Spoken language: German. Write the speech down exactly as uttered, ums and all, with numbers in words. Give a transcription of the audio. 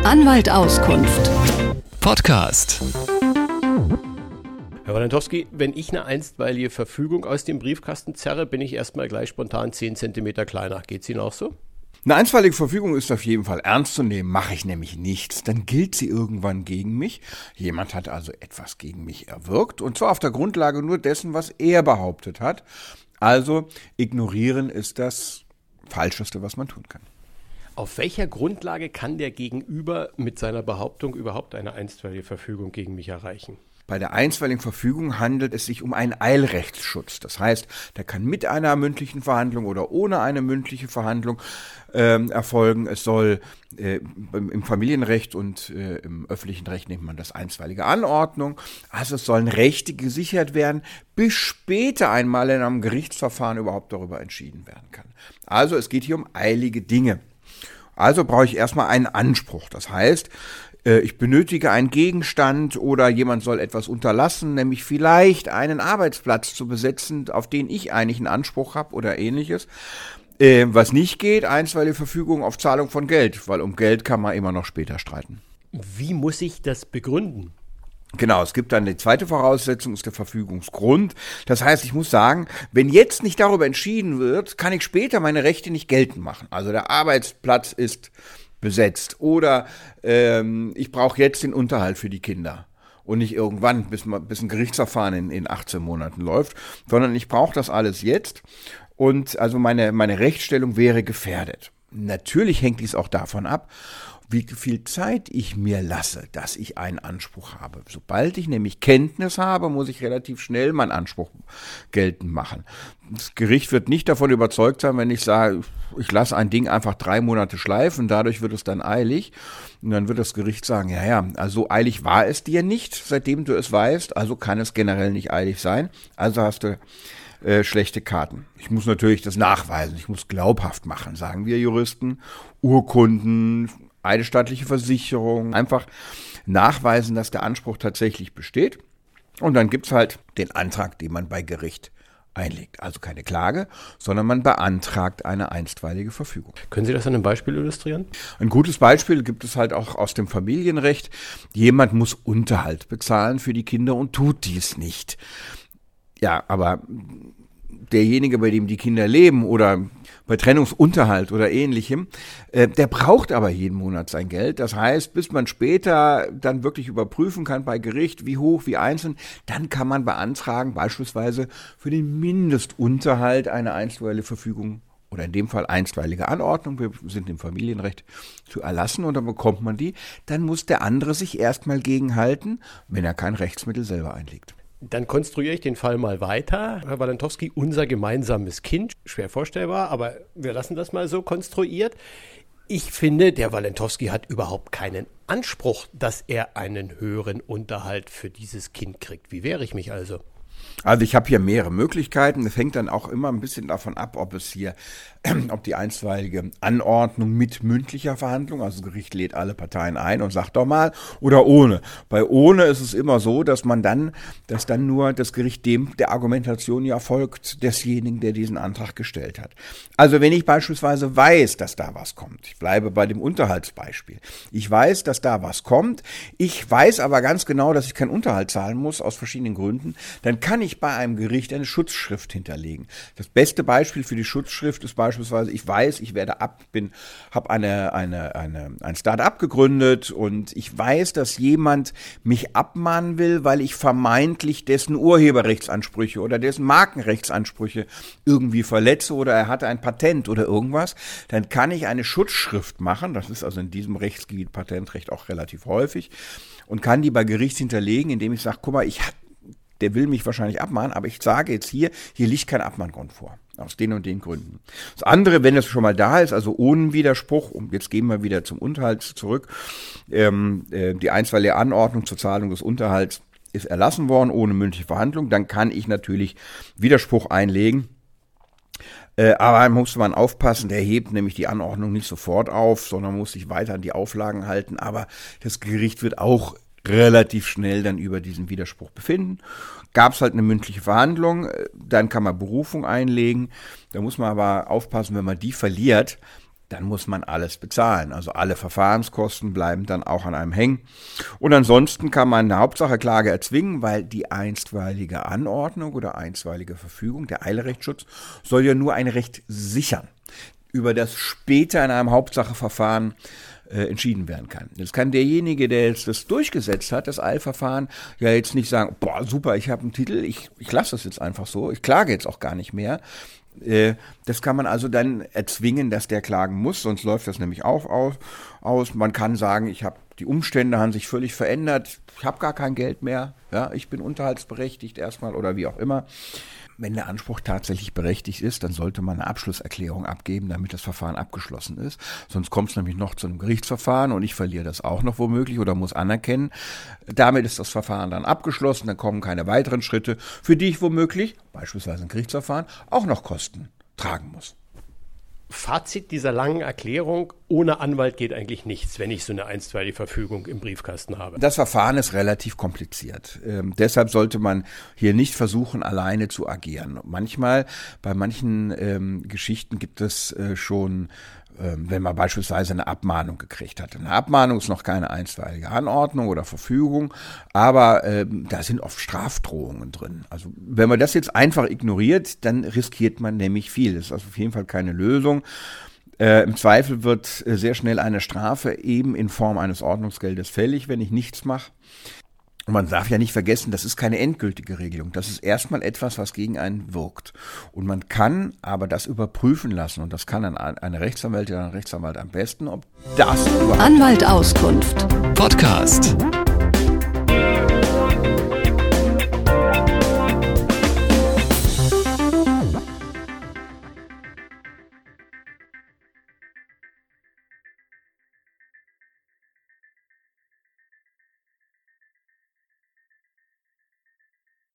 Anwalt Auskunft. Podcast. Herr Walentowski, wenn ich eine einstweilige Verfügung aus dem Briefkasten zerre, bin ich erstmal gleich spontan zehn Zentimeter kleiner. Geht's Ihnen auch so? Eine einstweilige Verfügung ist auf jeden Fall ernst zu nehmen, mache ich nämlich nichts, dann gilt sie irgendwann gegen mich. Jemand hat also etwas gegen mich erwirkt und zwar auf der Grundlage nur dessen, was er behauptet hat. Also ignorieren ist das Falscheste, was man tun kann. Auf welcher Grundlage kann der Gegenüber mit seiner Behauptung überhaupt eine einstweilige Verfügung gegen mich erreichen? Bei der einstweiligen Verfügung handelt es sich um einen Eilrechtsschutz. Das heißt, der kann mit einer mündlichen Verhandlung oder ohne eine mündliche Verhandlung äh, erfolgen. Es soll äh, im Familienrecht und äh, im öffentlichen Recht nennt man das einstweilige Anordnung. Also es sollen Rechte gesichert werden, bis später einmal in einem Gerichtsverfahren überhaupt darüber entschieden werden kann. Also es geht hier um eilige Dinge. Also brauche ich erstmal einen Anspruch. Das heißt, ich benötige einen Gegenstand oder jemand soll etwas unterlassen, nämlich vielleicht einen Arbeitsplatz zu besetzen, auf den ich eigentlich einen Anspruch habe oder ähnliches. Äh, was nicht geht, einstweilige Verfügung auf Zahlung von Geld, weil um Geld kann man immer noch später streiten. Wie muss ich das begründen? Genau, es gibt dann die zweite Voraussetzung, ist der Verfügungsgrund. Das heißt, ich muss sagen, wenn jetzt nicht darüber entschieden wird, kann ich später meine Rechte nicht geltend machen. Also der Arbeitsplatz ist besetzt oder ähm, ich brauche jetzt den Unterhalt für die Kinder und nicht irgendwann, bis, bis ein Gerichtsverfahren in, in achtzehn Monaten läuft, sondern ich brauche das alles jetzt und also meine, meine Rechtsstellung wäre gefährdet. Natürlich hängt dies auch davon ab, wie viel Zeit ich mir lasse, dass ich einen Anspruch habe. Sobald ich nämlich Kenntnis habe, muss ich relativ schnell meinen Anspruch geltend machen. Das Gericht wird nicht davon überzeugt sein, wenn ich sage, ich lasse ein Ding einfach drei Monate schleifen, dadurch wird es dann eilig. Und dann wird das Gericht sagen, ja, ja, also so eilig war es dir nicht, seitdem du es weißt, also kann es generell nicht eilig sein. Also hast du äh, schlechte Karten. Ich muss natürlich das nachweisen, ich muss glaubhaft machen, sagen wir Juristen, Urkunden, eidesstattliche Versicherung, einfach nachweisen, dass der Anspruch tatsächlich besteht. Und dann gibt's halt den Antrag, den man bei Gericht einlegt. Also keine Klage, sondern man beantragt eine einstweilige Verfügung. Können Sie das an einem Beispiel illustrieren? Ein gutes Beispiel gibt es halt auch aus dem Familienrecht. Jemand muss Unterhalt bezahlen für die Kinder und tut dies nicht. Ja, aber derjenige, bei dem die Kinder leben oder bei Trennungsunterhalt oder ähnlichem, äh, der braucht aber jeden Monat sein Geld. Das heißt, bis man später dann wirklich überprüfen kann bei Gericht, wie hoch, wie einzeln, dann kann man beantragen, beispielsweise für den Mindestunterhalt eine einstweilige Verfügung oder in dem Fall einstweilige Anordnung, wir sind im Familienrecht, zu erlassen und dann bekommt man die. Dann muss der andere sich erstmal gegenhalten, wenn er kein Rechtsmittel selber einlegt. Dann konstruiere ich den Fall mal weiter. Herr Walentowski, unser gemeinsames Kind, schwer vorstellbar, aber wir lassen das mal so konstruiert. Ich finde, der Walentowski hat überhaupt keinen Anspruch, dass er einen höheren Unterhalt für dieses Kind kriegt. Wie wehre ich mich also? Also ich habe hier mehrere Möglichkeiten. Es hängt dann auch immer ein bisschen davon ab, ob es hier, ob die einstweilige Anordnung mit mündlicher Verhandlung, also das Gericht lädt alle Parteien ein und sagt doch mal, oder ohne. Bei ohne ist es immer so, dass man dann, dass dann nur das Gericht dem der Argumentation ja folgt, desjenigen, der diesen Antrag gestellt hat. Also wenn ich beispielsweise weiß, dass da was kommt, ich bleibe bei dem Unterhaltsbeispiel, ich weiß, dass da was kommt, ich weiß aber ganz genau, dass ich keinen Unterhalt zahlen muss, aus verschiedenen Gründen, dann kann ich bei einem Gericht eine Schutzschrift hinterlegen. Das beste Beispiel für die Schutzschrift ist beispielsweise, ich weiß, ich werde ab, bin, habe eine, eine, eine, ein Start-up gegründet und ich weiß, dass jemand mich abmahnen will, weil ich vermeintlich dessen Urheberrechtsansprüche oder dessen Markenrechtsansprüche irgendwie verletze oder er hatte ein Patent oder irgendwas. Dann kann ich eine Schutzschrift machen, das ist also in diesem Rechtsgebiet Patentrecht auch relativ häufig und kann die bei Gericht hinterlegen, indem ich sage, guck mal, ich habe der will mich wahrscheinlich abmahnen, aber ich sage jetzt hier, hier liegt kein Abmahngrund vor. Aus den und den Gründen. Das andere, wenn es schon mal da ist, also ohne Widerspruch, und jetzt gehen wir wieder zum Unterhalt zurück, ähm, äh, die einstweilige Anordnung zur Zahlung des Unterhalts ist erlassen worden, ohne mündliche Verhandlung, dann kann ich natürlich Widerspruch einlegen. Äh, aber muss man aufpassen, der hebt nämlich die Anordnung nicht sofort auf, sondern muss sich weiter an die Auflagen halten, aber das Gericht wird auch relativ schnell dann über diesen Widerspruch befinden. Gab es halt eine mündliche Verhandlung, dann kann man Berufung einlegen. Da muss man aber aufpassen, wenn man die verliert, dann muss man alles bezahlen. Also alle Verfahrenskosten bleiben dann auch an einem hängen. Und ansonsten kann man eine Hauptsacheklage erzwingen, weil die einstweilige Anordnung oder einstweilige Verfügung, der Eilrechtsschutz, soll ja nur ein Recht sichern, über das später in einem Hauptsacheverfahren äh, entschieden werden kann. Jetzt kann derjenige, der jetzt das durchgesetzt hat, das Eilverfahren, ja jetzt nicht sagen, boah, super, ich habe einen Titel, ich, ich lasse das jetzt einfach so, ich klage jetzt auch gar nicht mehr. Das kann man also dann erzwingen, dass der klagen muss, sonst läuft das nämlich auch aus. Man kann sagen, ich habe die Umstände haben sich völlig verändert, ich habe gar kein Geld mehr, ja, ich bin unterhaltsberechtigt erstmal oder wie auch immer. Wenn der Anspruch tatsächlich berechtigt ist, dann sollte man eine Abschlusserklärung abgeben, damit das Verfahren abgeschlossen ist. Sonst kommt es nämlich noch zu einem Gerichtsverfahren und ich verliere das auch noch womöglich oder muss anerkennen. Damit ist das Verfahren dann abgeschlossen, dann kommen keine weiteren Schritte, für die ich womöglich, beispielsweise ein Gerichtsverfahren, auch noch Kosten tragen muss. Fazit dieser langen Erklärung: Ohne Anwalt geht eigentlich nichts, wenn ich so eine einstweilige Verfügung im Briefkasten habe. Das Verfahren ist relativ kompliziert. Ähm, deshalb sollte man hier nicht versuchen, alleine zu agieren. Manchmal, bei manchen ähm, Geschichten gibt es äh, schon, ähm, wenn man beispielsweise eine Abmahnung gekriegt hat. Eine Abmahnung ist noch keine einstweilige Anordnung oder Verfügung, aber ähm, da sind oft Strafdrohungen drin. Also wenn man das jetzt einfach ignoriert, dann riskiert man nämlich viel. Das ist also auf jeden Fall keine Lösung. Äh, Im Zweifel wird äh, sehr schnell eine Strafe eben in Form eines Ordnungsgeldes fällig, wenn ich nichts mache. Und man darf ja nicht vergessen, das ist keine endgültige Regelung. Das ist erstmal etwas, was gegen einen wirkt. Und man kann aber das überprüfen lassen. Und das kann dann eine Rechtsanwältin oder ein Rechtsanwalt am besten, ob das überhaupt Anwalt Auskunft. Podcast.